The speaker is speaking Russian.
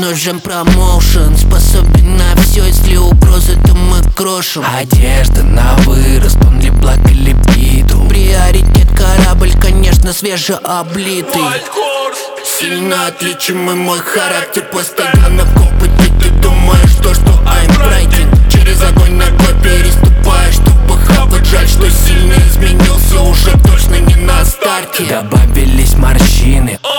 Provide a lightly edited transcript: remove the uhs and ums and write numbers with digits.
нужен промоушен, способен на все, если угрозы, то мы крошим. Одежда на вырост, он ли благ или битум. Приоритет корабль, конечно, свежеоблитый. Сильно отличимый мой характер, постоянно в опыте. Ты думаешь то, что I'm breaking. Через огонь ногой переступаешь, чтобы хавать. Жаль, что сильно изменился, уже точно не на старте. Добавились морщины,